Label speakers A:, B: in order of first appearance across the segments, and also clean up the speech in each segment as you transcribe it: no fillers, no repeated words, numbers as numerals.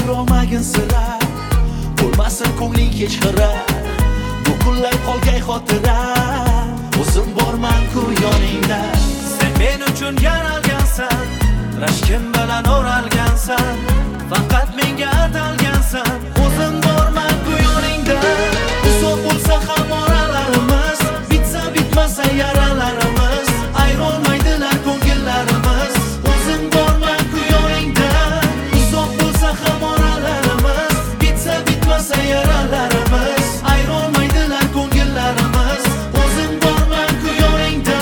A: ko'rolmagin sira, bo'lmasin ko'ngling hech xira. Bu kunlar qolgay xotira, o'zim borman-ku yoningda.
B: Sen men uchun yaralgansan, rashkim bilan o'ralgansan, faqat menga atalgansan. O'zim borman-ku yoningda. Uzoq bo'lsa ham oralarimiz, bitsa bitmasa yaralarimiz, ayrolmaydilar ko'ngillarimiz. O'zim borman-ku yoningda. Uzoq bo'lsa ham oralarimiz, bitsa bitmasa yaralarimiz, ayrolmaydilar ko'ngillarimiz. O'zim borman-ku yoningda.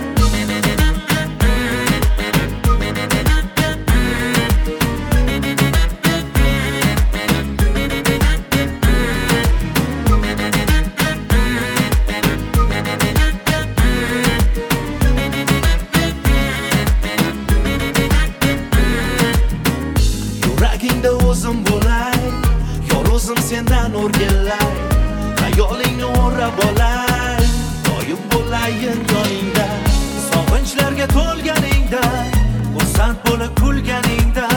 B: Yuragingda o'zim bo'lay, yor o'zim sendan o'rgilay, xayolingni o'rab olay, doim bo'layin yoningda. Sog'inchlarga to'lganingda, xursand bo'lib kulganingda,